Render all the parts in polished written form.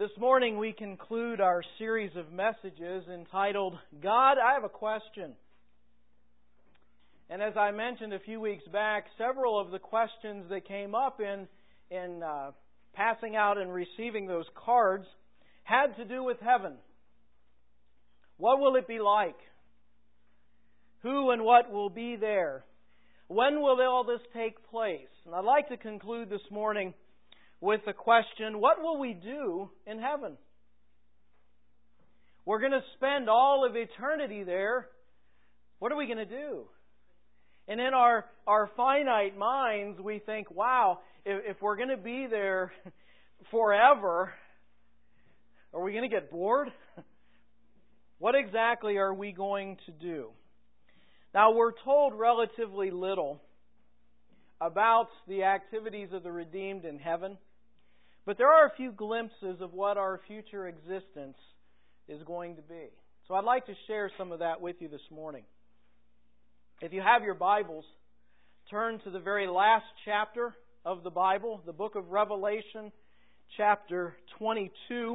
This morning we conclude our series of messages entitled, God, I Have a Question. And as I mentioned a few weeks back, several of the questions that came up in passing out and receiving those cards had to do with heaven. What will it be like? Who and what will be there? When will all this take place? And I'd like to conclude this morning with the question, what will we do in heaven? We're going to spend all of eternity there. What are we going to do? And in our finite minds, we think, wow, if we're going to be there forever, are we going to get bored? What exactly are we going to do? Now, we're told relatively little about the activities of the redeemed in heaven, but there are a few glimpses of what our future existence is going to be. So I'd like to share some of that with you this morning. If you have your Bibles, turn to the very last chapter of the Bible, the book of Revelation, chapter 22.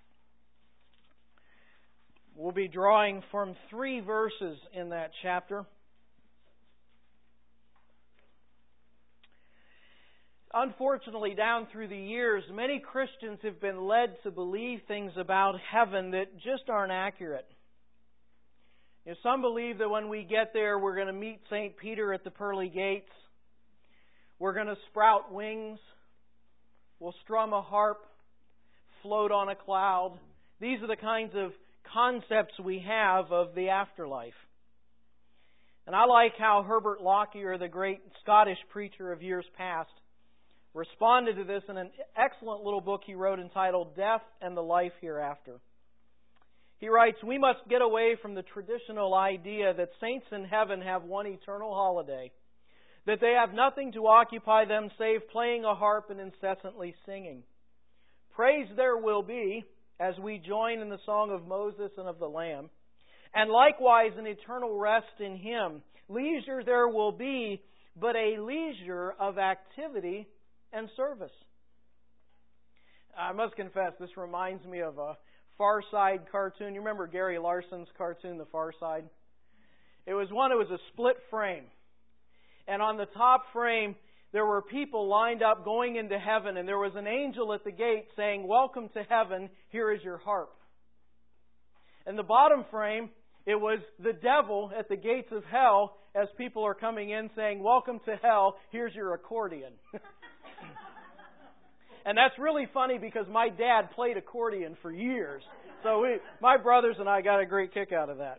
We'll be drawing from 3 verses in that chapter. Unfortunately, down through the years, many Christians have been led to believe things about heaven that just aren't accurate. Some believe that when we get there, we're going to meet St. Peter at the pearly gates. We're going to sprout wings. We'll strum a harp, float on a cloud. These are the kinds of concepts we have of the afterlife. And I like how Herbert Lockyer, the great Scottish preacher of years past, responded to this in an excellent little book he wrote entitled Death and the Life Hereafter. He writes, we must get away from the traditional idea that saints in heaven have one eternal holiday, that they have nothing to occupy them save playing a harp and incessantly singing. Praise there will be, as we join in the song of Moses and of the Lamb, and likewise an eternal rest in Him. Leisure there will be, but a leisure of activity and service. I must confess, this reminds me of a Far Side cartoon. You remember Gary Larson's cartoon, The Far Side? It was a split frame. And on the top frame, there were people lined up going into heaven, and there was an angel at the gate saying, welcome to heaven, here is your harp. And the bottom frame, it was the devil at the gates of hell as people are coming in saying, welcome to hell, here's your accordion. And that's really funny because my dad played accordion for years. So my brothers and I got a great kick out of that.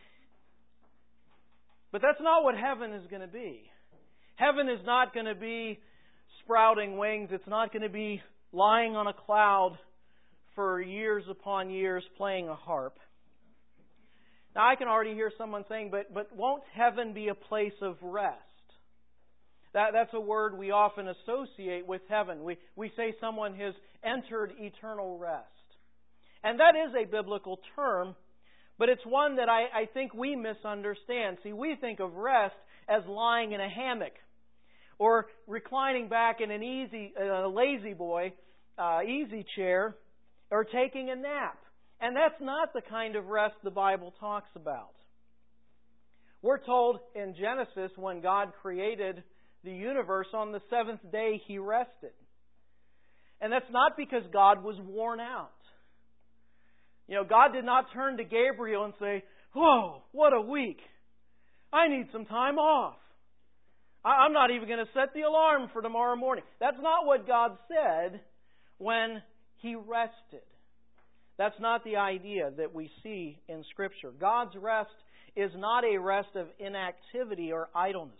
But that's not what heaven is going to be. Heaven is not going to be sprouting wings. It's not going to be lying on a cloud for years upon years playing a harp. Now I can already hear someone saying, but won't heaven be a place of rest? That's a word we often associate with heaven. We say someone has entered eternal rest. And that is a biblical term, but it's one that I think we misunderstand. See, we think of rest as lying in a hammock or reclining back in a lazy boy, easy chair, or taking a nap. And that's not the kind of rest the Bible talks about. We're told in Genesis when God created the universe, on the 7th day He rested. And that's not because God was worn out. God did not turn to Gabriel and say, whoa, what a week. I need some time off. I'm not even going to set the alarm for tomorrow morning. That's not what God said when He rested. That's not the idea that we see in Scripture. God's rest is not a rest of inactivity or idleness.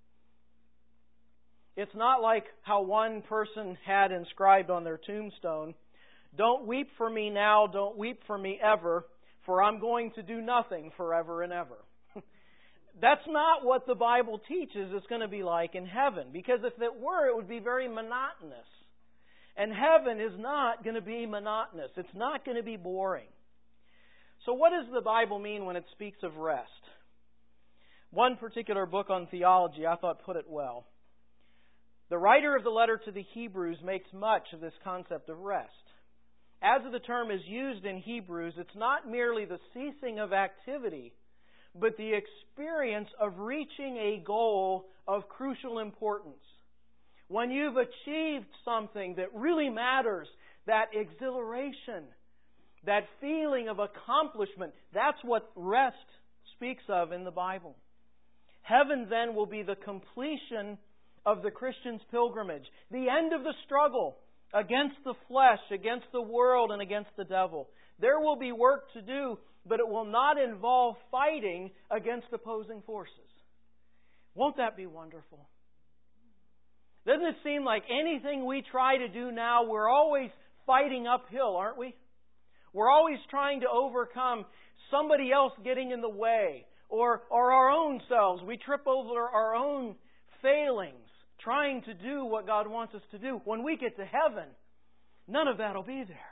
It's not like how one person had inscribed on their tombstone, don't weep for me now, don't weep for me ever, for I'm going to do nothing forever and ever. That's not what the Bible teaches it's going to be like in heaven, because if it were, it would be very monotonous. And heaven is not going to be monotonous. It's not going to be boring. So what does the Bible mean when it speaks of rest? One particular book on theology I thought put it well. The writer of the letter to the Hebrews makes much of this concept of rest. as the term is used in Hebrews, it's not merely the ceasing of activity, but the experience of reaching a goal of crucial importance. When you've achieved something that really matters, that exhilaration, that feeling of accomplishment, that's what rest speaks of in the Bible. Heaven then will be the completion of the Christian's pilgrimage, the end of the struggle against the flesh, against the world, and against the devil. There will be work to do, but it will not involve fighting against opposing forces. Won't that be wonderful? Doesn't it seem like anything we try to do now, we're always fighting uphill, aren't we? We're always trying to overcome somebody else getting in the way, or our own selves. We trip over our own failings, trying to do what God wants us to do. When we get to heaven, none of that will be there.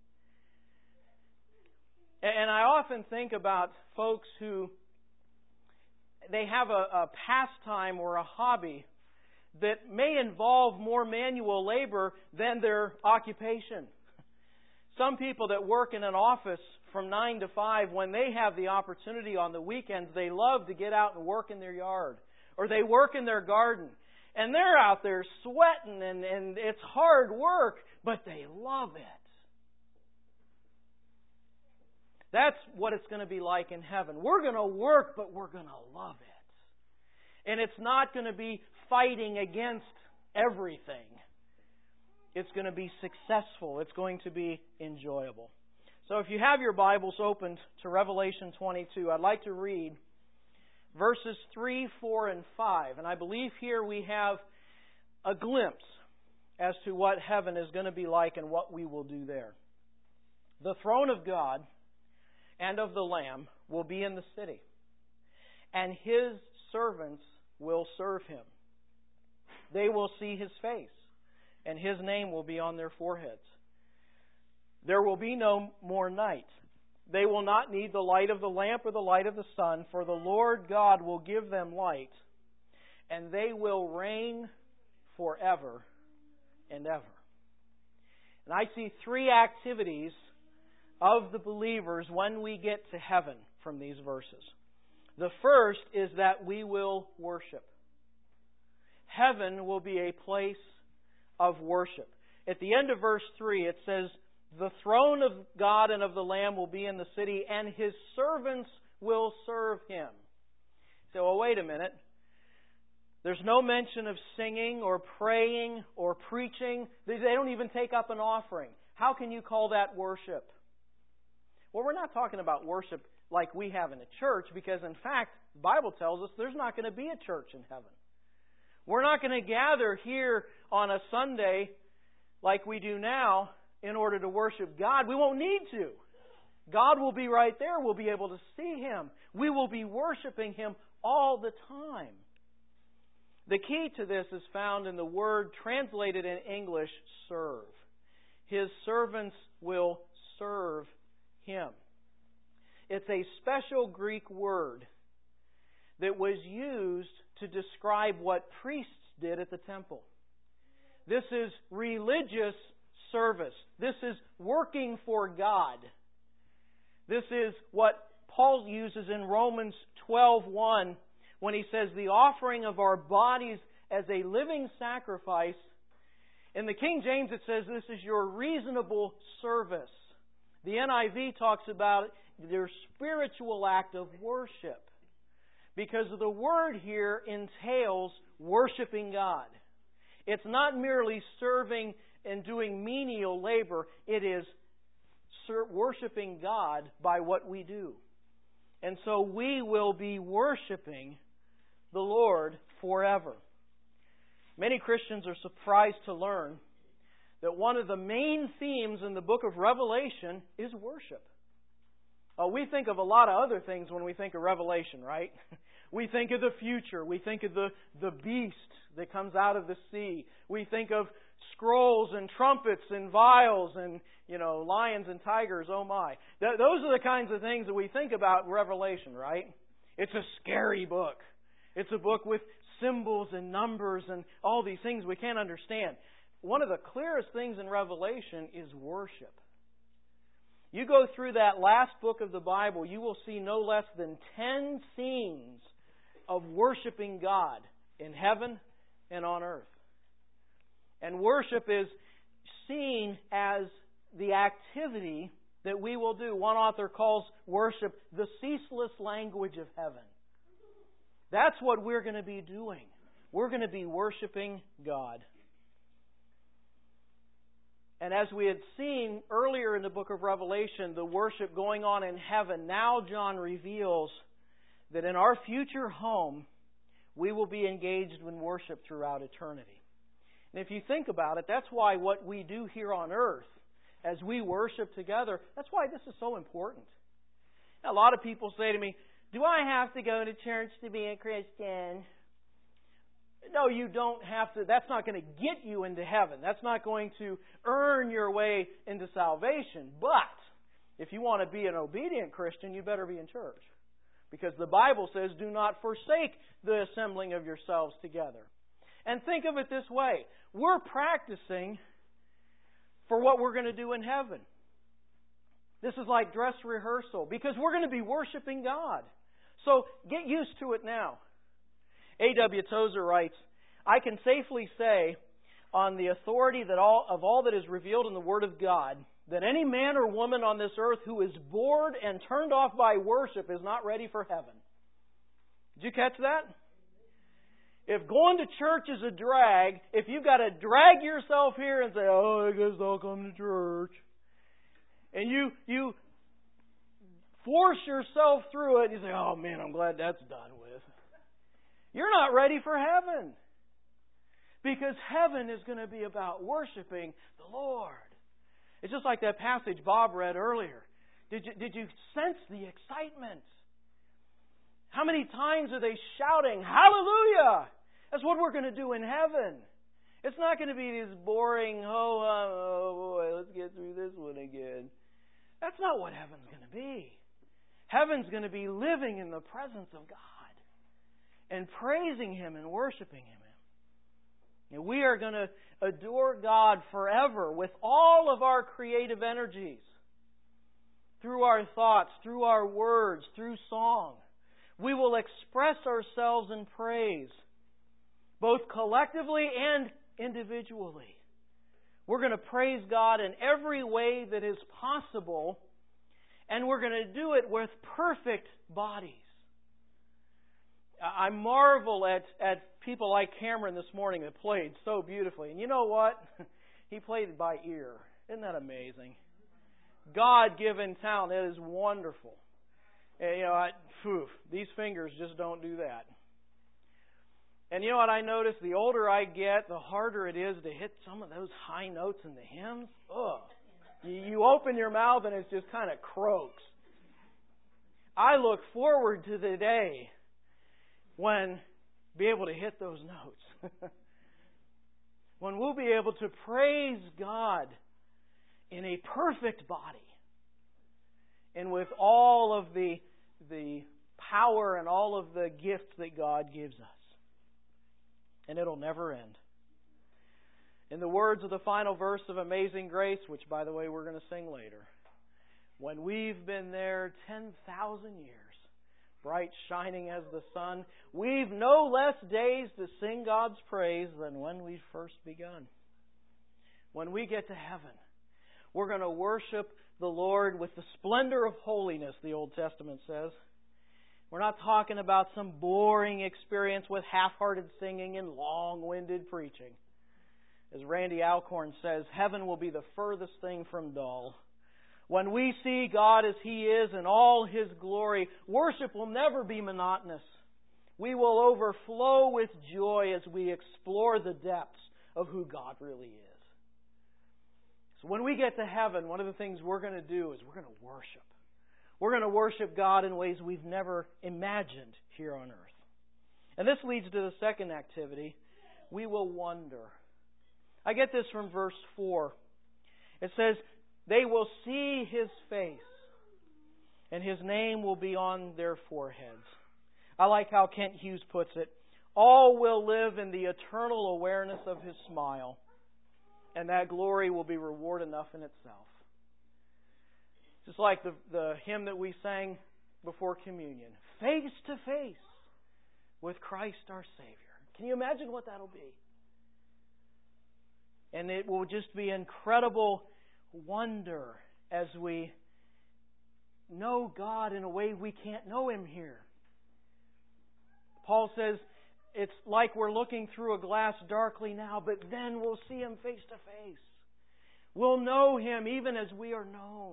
And I often think about folks who they have a pastime or a hobby that may involve more manual labor than their occupation. Some people that work in an office from 9 to 5, when they have the opportunity on the weekends, they love to get out and work in their yard. Or they work in their garden. And they're out there sweating and it's hard work, but they love it. That's what it's going to be like in heaven. We're going to work, but we're going to love it. And it's not going to be fighting against everything. It's going to be successful. It's going to be enjoyable. So if you have your Bibles opened to Revelation 22, I'd like to read verses 3, 4, and 5. And I believe here we have a glimpse as to what heaven is going to be like and what we will do there. The throne of God and of the Lamb will be in the city, and His servants will serve Him. They will see His face, and His name will be on their foreheads. There will be no more night. They will not need the light of the lamp or the light of the sun, for the Lord God will give them light, and they will reign forever and ever. And I see three activities of the believers when we get to heaven from these verses. The first is that we will worship. Heaven will be a place of worship. At the end of verse 3, it says, the throne of God and of the Lamb will be in the city, and His servants will serve Him. So, well, wait a minute. There's no mention of singing or praying or preaching. They don't even take up an offering. How can you call that worship? Well, we're not talking about worship like we have in a church, because in fact, the Bible tells us there's not going to be a church in heaven. We're not going to gather here on a Sunday like we do now in order to worship God. We won't need to. God will be right there. We'll be able to see Him. We will be worshiping Him all the time. The key to this is found in the word translated in English, serve. His servants will serve Him. It's a special Greek word that was used to describe what priests did at the temple. This is religious service. This is working for God. This is what Paul uses in Romans 12:1 when he says the offering of our bodies as a living sacrifice. In the King James it says this is your reasonable service. The NIV talks about their spiritual act of worship, because the word here entails worshiping God. It's not merely serving and doing menial labor. It is worshiping God by what we do. And so we will be worshiping the Lord forever. Many Christians are surprised to learn that one of the main themes in the book of Revelation is worship. We think of a lot of other things when we think of Revelation, right? We think of the future. We think of the beast that comes out of the sea. We think of scrolls and trumpets and vials and, lions and tigers. Oh my. Those are the kinds of things that we think about Revelation, right? It's a scary book. It's a book with symbols and numbers and all these things we can't understand. One of the clearest things in Revelation is worship. You go through that last book of the Bible, you will see no less than 10 scenes of worshiping God in heaven and on earth. And worship is seen as the activity that we will do. One author calls worship the ceaseless language of heaven. That's what we're going to be doing. We're going to be worshiping God. And as we had seen earlier in the book of Revelation, the worship going on in heaven, now John reveals that in our future home, we will be engaged in worship throughout eternity. And if you think about it, that's why what we do here on earth, as we worship together, that's why this is so important. Now, a lot of people say to me, do I have to go to church to be a Christian? No, you don't have to. That's not going to get you into heaven. That's not going to earn your way into salvation. But if you want to be an obedient Christian, you better be in church. Because the Bible says, do not forsake the assembling of yourselves together. And think of it this way. We're practicing for what we're going to do in heaven. This is like dress rehearsal because we're going to be worshiping God. So get used to it now. A.W. Tozer writes, I can safely say, on the authority of all that is revealed in the Word of God, that any man or woman on this earth who is bored and turned off by worship is not ready for heaven. Did you catch that? If going to church is a drag, if you've got to drag yourself here and say, oh, I guess I'll come to church, and you force yourself through it, and you say, oh man, I'm glad that's done with. You're not ready for heaven. Because heaven is going to be about worshiping the Lord. It's just like that passage Bob read earlier. Did you sense the excitement? How many times are they shouting, hallelujah? That's what we're going to do in heaven. It's not going to be this boring, oh boy, let's get through this one again. That's not what heaven's going to be. Heaven's going to be living in the presence of God and praising Him and worshiping Him. And we are going to adore God forever with all of our creative energies. Through our thoughts, through our words, through song. We will express ourselves in praise, both collectively and individually. We're going to praise God in every way that is possible, and we're going to do it with perfect bodies. I marvel at people like Cameron this morning that played so beautifully. And you know what? He played by ear. Isn't that amazing? God-given talent. It is wonderful. And, these fingers just don't do that. And you know what I notice? The older I get, the harder it is to hit some of those high notes in the hymns. Ugh. You open your mouth and it just kind of croaks. I look forward to the day when be able to hit those notes. When we'll be able to praise God in a perfect body and with all of the power and all of the gifts that God gives us. And it'll never end. In the words of the final verse of Amazing Grace, which by the way we're going to sing later, when we've been there 10,000 years, bright shining as the sun, we've no less days to sing God's praise than when we first begun. When we get to heaven, we're going to worship the Lord with the splendor of holiness, the Old Testament says. We're not talking about some boring experience with half-hearted singing and long-winded preaching. As Randy Alcorn says, heaven will be the furthest thing from dull. When we see God as He is in all His glory, worship will never be monotonous. We will overflow with joy as we explore the depths of who God really is. So when we get to heaven, one of the things we're going to do is we're going to worship. We're going to worship God in ways we've never imagined here on earth. And this leads to the second activity. We will wonder. I get this from verse 4. It says, they will see His face, and His name will be on their foreheads. I like how Kent Hughes puts it. All will live in the eternal awareness of His smile, and that glory will be reward enough in itself. Just like the hymn that we sang before communion. Face to face with Christ our Savior. Can you imagine what that'll be? And it will just be incredible wonder as we know God in a way we can't know Him here. Paul says it's like we're looking through a glass darkly now, but then we'll see Him face to face. We'll know Him even as we are known.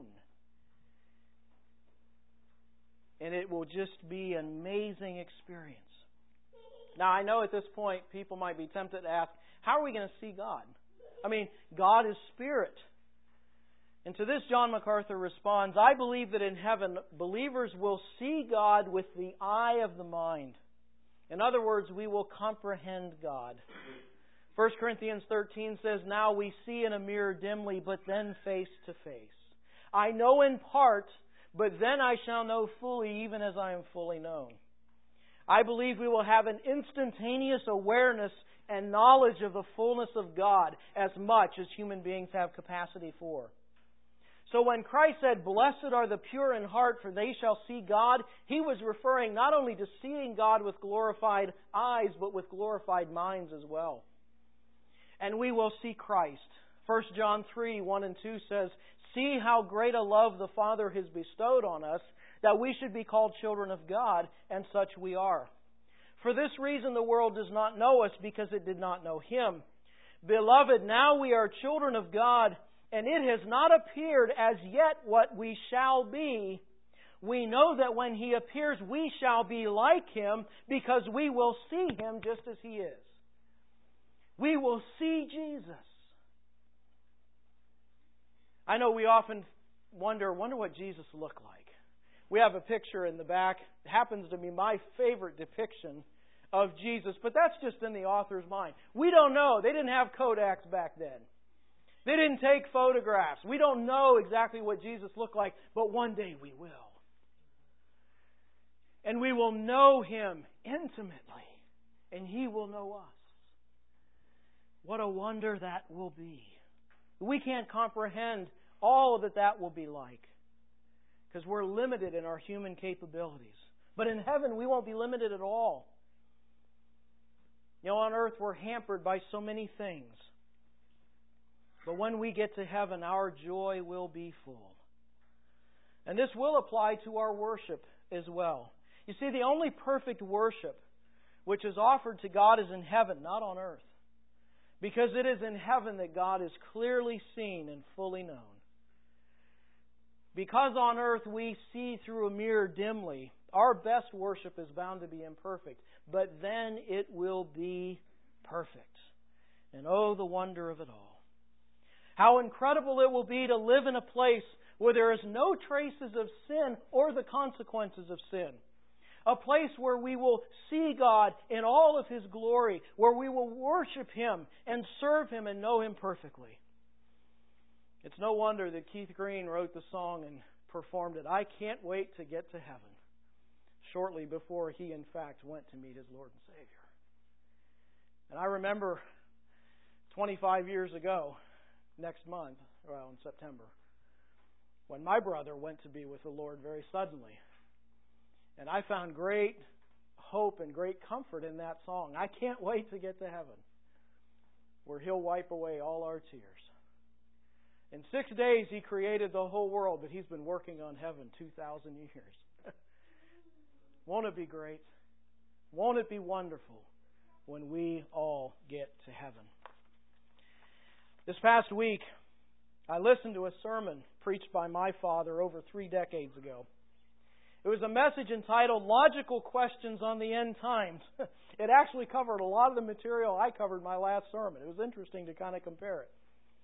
And it will just be an amazing experience. Now, I know at this point people might be tempted to ask, how are we going to see God? I mean, God is Spirit. And to this, John MacArthur responds, I believe that in heaven, believers will see God with the eye of the mind. In other words, we will comprehend God. 1 Corinthians 13 says, now we see in a mirror dimly, but then face to face. I know in part, but then I shall know fully, even as I am fully known. I believe we will have an instantaneous awareness and knowledge of the fullness of God as much as human beings have capacity for. So when Christ said, blessed are the pure in heart, for they shall see God, He was referring not only to seeing God with glorified eyes, but with glorified minds as well. And we will see Christ. 1 John 3, 1 and 2 says, see how great a love the Father has bestowed on us, that we should be called children of God, and such we are. For this reason the world does not know us, because it did not know Him. Beloved, now we are children of God, and it has not appeared as yet what we shall be. We know that when He appears, we shall be like Him, because we will see Him just as He is. We will see Jesus. I know we often wonder what Jesus looked like. We have a picture in the back. It happens to be my favorite depiction of Jesus, but that's just in the author's mind. We don't know. They didn't have Kodaks back then. They didn't take photographs. We don't know exactly what Jesus looked like, but one day we will. And we will know Him intimately, and He will know us. What a wonder that will be. We can't comprehend all that will be like, because we're limited in our human capabilities. But in heaven, we won't be limited at all. You know, on earth, we're hampered by so many things. But when we get to heaven, our joy will be full. And this will apply to our worship as well. You see, the only perfect worship which is offered to God is in heaven, not on earth. Because it is in heaven that God is clearly seen and fully known. Because on earth we see through a mirror dimly, our best worship is bound to be imperfect. But then it will be perfect. And oh, the wonder of it all. How incredible it will be to live in a place where there is no traces of sin or the consequences of sin. A place where we will see God in all of His glory, where we will worship Him and serve Him and know Him perfectly. It's no wonder that Keith Green wrote the song and performed it, I Can't Wait to Get to Heaven, shortly before he in fact went to meet his Lord and Savior. And I remember 25 years ago, next month, in September, when my brother went to be with the Lord very suddenly. And I found great hope and great comfort in that song. I can't wait to get to heaven, where He'll wipe away all our tears. In 6 days, He created the whole world, but He's been working on heaven 2,000 years. Won't it be great? Won't it be wonderful when we all get to heaven? This past week, I listened to a sermon preached by my father over 3 decades ago. It was a message entitled Logical Questions on the End Times. It actually covered a lot of the material I covered in my last sermon. It was interesting to kind of compare it.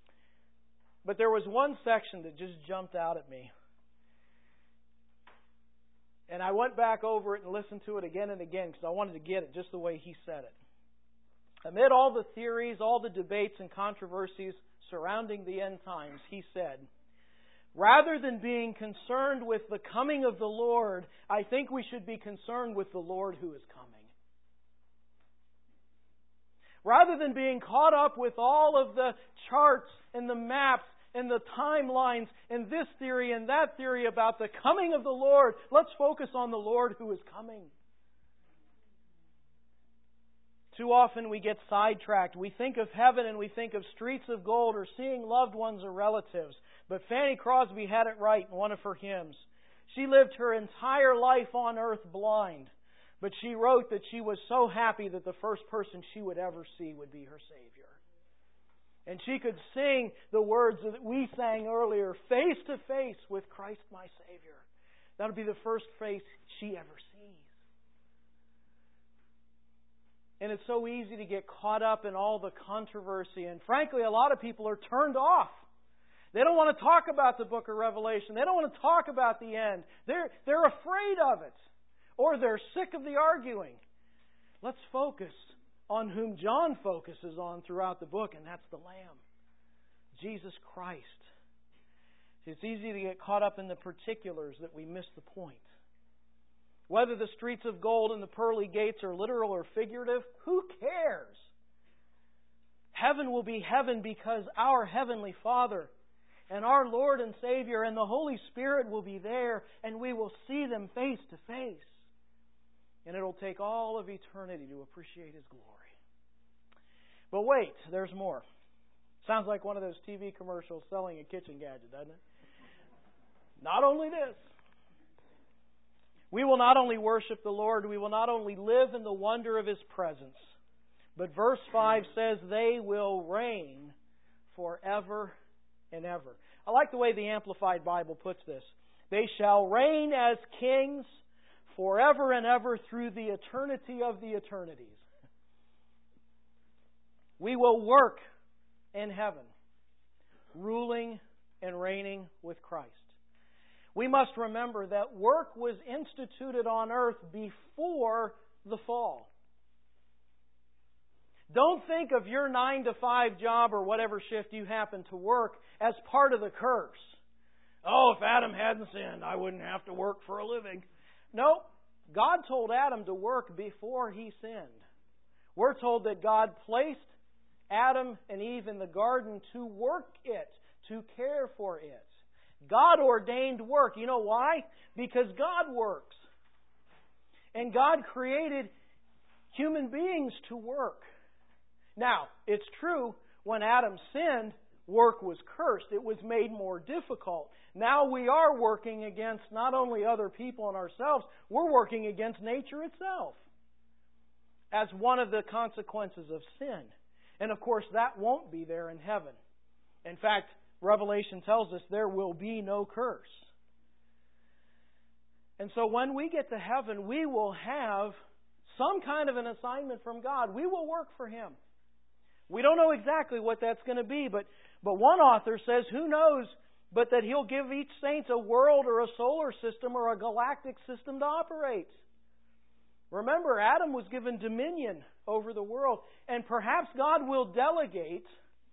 But there was one section that just jumped out at me. And I went back over it and listened to it again and again because I wanted to get it just the way he said it. Amid all the theories, all the debates and controversies surrounding the end times, he said, rather than being concerned with the coming of the Lord, I think we should be concerned with the Lord who is coming. Rather than being caught up with all of the charts and the maps and the timelines and this theory and that theory about the coming of the Lord. Let's focus on the Lord who is coming. Too often we get sidetracked. We think of heaven and we think of streets of gold or seeing loved ones or relatives. But Fanny Crosby had it right in one of her hymns. She lived her entire life on earth blind. But she wrote that she was so happy that the first person she would ever see would be her Savior. And she could sing the words that we sang earlier, face to face with Christ my Savior. That would be the first face she ever sees. And it's so easy to get caught up in all the controversy. And frankly, a lot of people are turned off. They don't want to talk about the book of Revelation. They don't want to talk about the end. They're afraid of it. Or they're sick of the arguing. Let's focus on whom John focuses on throughout the book, and that's the Lamb, Jesus Christ. It's easy to get caught up in the particulars that we miss the point. Whether the streets of gold and the pearly gates are literal or figurative, who cares? Heaven will be heaven because our Heavenly Father and our Lord and Savior and the Holy Spirit will be there, and we will see them face to face. And it'll take all of eternity to appreciate His glory. But wait, there's more. Sounds like one of those TV commercials selling a kitchen gadget, doesn't it? Not only this. We will not only worship the Lord, we will not only live in the wonder of His presence, but verse 5 says they will reign forever and ever. I like the way the Amplified Bible puts this. They shall reign as kings forever and ever through the eternity of the eternities. We will work in heaven, ruling and reigning with Christ. We must remember that work was instituted on earth before the fall. Don't think of your 9-to-5 job or whatever shift you happen to work as part of the curse. Oh, if Adam hadn't sinned, I wouldn't have to work for a living. No, God told Adam to work before he sinned. We're told that God placed Adam and Eve in the garden to work it, to care for it. God ordained work. You know why? Because God works. And God created human beings to work. Now, it's true, when Adam sinned, work was cursed. It was made more difficult. Now we are working against not only other people and ourselves, we're working against nature itself as one of the consequences of sin. And of course, that won't be there in heaven. In fact, Revelation tells us there will be no curse. And so when we get to heaven, we will have some kind of an assignment from God. We will work for Him. We don't know exactly what that's going to be, but one author says, who knows, but that He'll give each saint a world or a solar system or a galactic system to operate. Remember, Adam was given dominion over the world, and perhaps God will delegate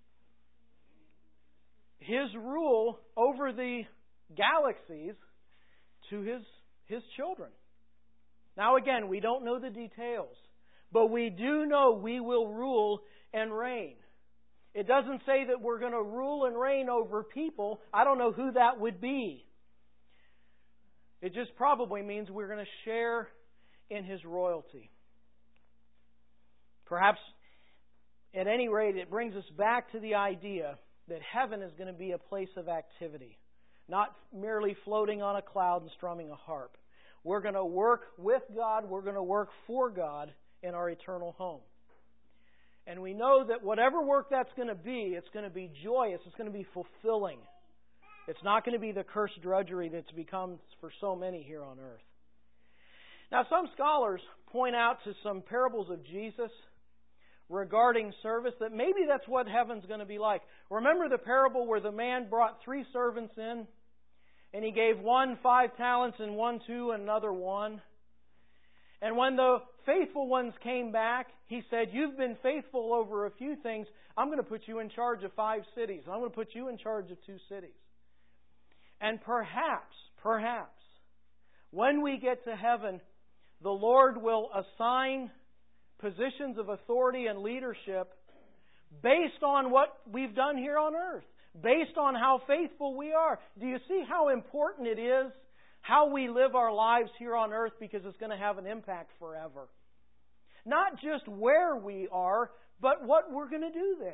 His rule over the galaxies to His children. Now again, we don't know the details, but we do know we will rule and reign. It doesn't say that we're going to rule and reign over people. I don't know who that would be. It just probably means we're going to share in His royalty. Perhaps, at any rate, it brings us back to the idea that heaven is going to be a place of activity, not merely floating on a cloud and strumming a harp. We're going to work with God, we're going to work for God in our eternal home. And we know that whatever work that's going to be, it's going to be joyous, it's going to be fulfilling. It's not going to be the cursed drudgery that's become for so many here on earth. Now, some scholars point out to some parables of Jesus regarding service that maybe that's what heaven's going to be like. Remember the parable where the man brought 3 servants in, and he gave one 5 talents and one 2 and another 1. And when the faithful ones came back, he said, you've been faithful over a few things. I'm going to put you in charge of 5 cities. I'm going to put you in charge of 2 cities. And perhaps, when we get to heaven, the Lord will assign positions of authority and leadership based on what we've done here on earth. based on how faithful we are. Do you see how important it is how we live our lives here on earth, because it's going to have an impact forever? Not just where we are, but what we're going to do there.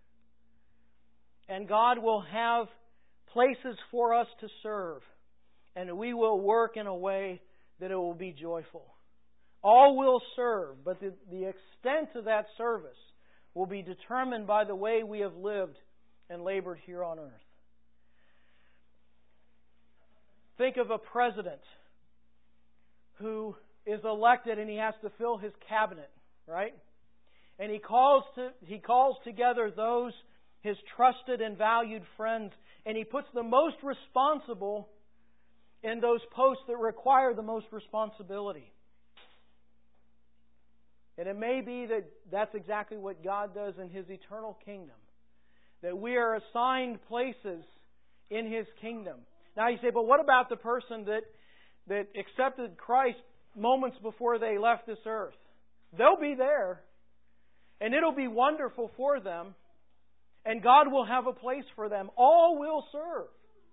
And God will have places for us to serve, and we will work in a way that it will be joyful. All will serve, but the extent of that service will be determined by the way we have lived and labored here on earth. Think of a president who is elected and he has to fill his cabinet, right? And he calls together those, his trusted and valued friends, and he puts the most responsible in those posts that require the most responsibility. And it may be that that's exactly what God does in His eternal kingdom. That we are assigned places in His kingdom. Now you say, but what about the person that accepted Christ moments before they left this earth? They'll be there. And it'll be wonderful for them. And God will have a place for them. All will serve.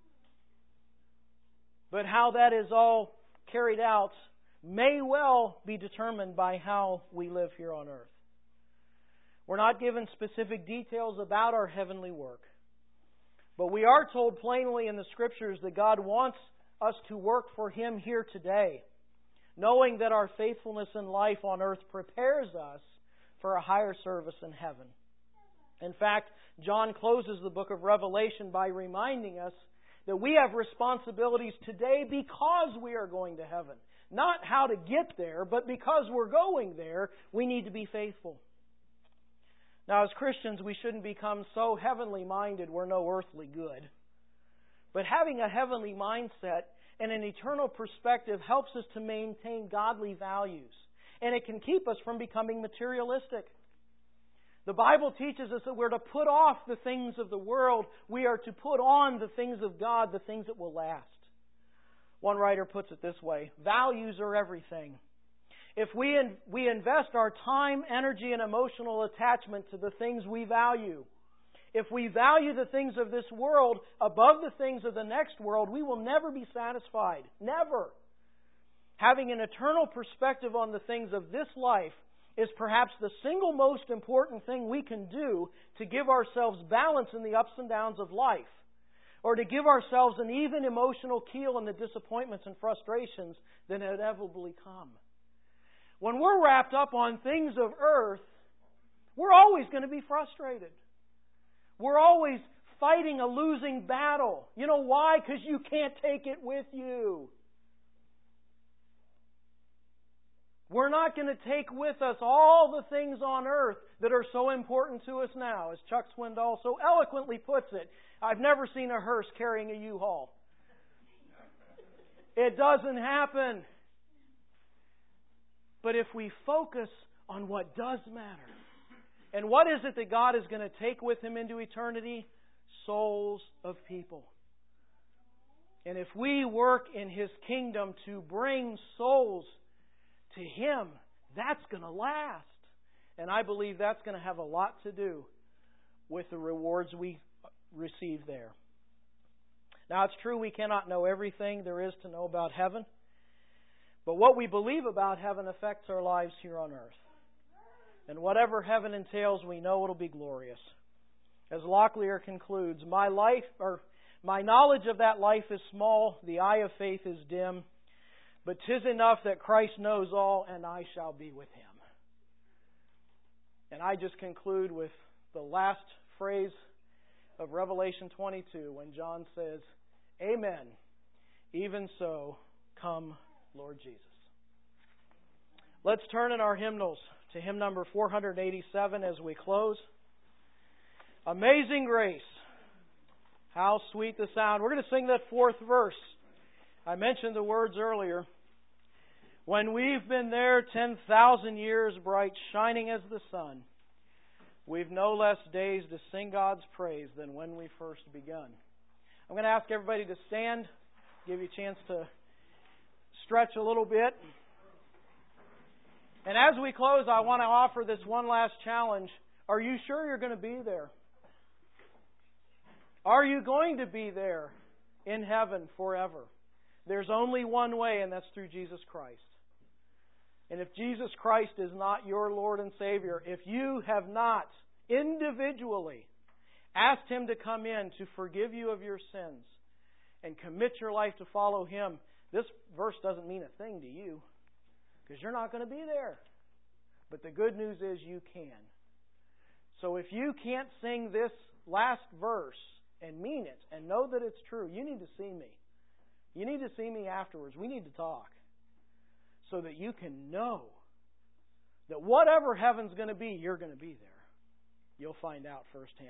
But how that is all carried out may well be determined by how we live here on earth. We're not given specific details about our heavenly work. But we are told plainly in the Scriptures that God wants us to work for Him here today, knowing that our faithfulness in life on earth prepares us for a higher service in heaven. In fact, John closes the book of Revelation by reminding us that we have responsibilities today because we are going to heaven. Not how to get there, but because we're going there, we need to be faithful. Now, as Christians, we shouldn't become so heavenly minded we're no earthly good. But having a heavenly mindset and an eternal perspective helps us to maintain godly values. And it can keep us from becoming materialistic. The Bible teaches us that we're to put off the things of the world. We are to put on the things of God, the things that will last. One writer puts it this way: values are everything. If we invest our time, energy, and emotional attachment to the things we value, if we value the things of this world above the things of the next world, we will never be satisfied. Never. Having an eternal perspective on the things of this life is perhaps the single most important thing we can do to give ourselves balance in the ups and downs of life, or to give ourselves an even emotional keel in the disappointments and frustrations that inevitably come. When we're wrapped up on things of earth, we're always going to be frustrated. We're always fighting a losing battle. You know why? Because you can't take it with you. We're not going to take with us all the things on earth that are so important to us now. As Chuck Swindoll so eloquently puts it, I've never seen a hearse carrying a U-Haul. It doesn't happen. But if we focus on what does matter, and what is it that God is going to take with Him into eternity? Souls of people. And if we work in His kingdom to bring souls to Him, that's going to last. And I believe that's going to have a lot to do with the rewards we receive there. Now, it's true we cannot know everything there is to know about heaven. But what we believe about heaven affects our lives here on earth. And whatever heaven entails, we know it'll be glorious. As Locklear concludes, my knowledge of that life is small, the eye of faith is dim, but 'tis enough that Christ knows all, and I shall be with Him. And I just conclude with the last phrase of Revelation 22, when John says, Amen. Even so, come, Lord Jesus. Let's turn in our hymnals to hymn number 487 as we close. Amazing Grace. How sweet the sound. We're going to sing that fourth verse. I mentioned the words earlier. When we've been there 10,000 years bright, shining as the sun, we've no less days to sing God's praise than when we first begun. I'm going to ask everybody to stand, give you a chance to stretch a little bit. And as we close, I want to offer this one last challenge. Are you sure you're going to be there? Are you going to be there in heaven forever? There's only one way, and that's through Jesus Christ. And if Jesus Christ is not your Lord and Savior, if you have not individually asked Him to come in to forgive you of your sins and commit your life to follow Him, this verse doesn't mean a thing to you, because you're not going to be there. But the good news is you can. So if you can't sing this last verse and mean it and know that it's true, you need to see me. You need to see me afterwards. We need to talk so that you can know that whatever heaven's going to be, you're going to be there. You'll find out firsthand.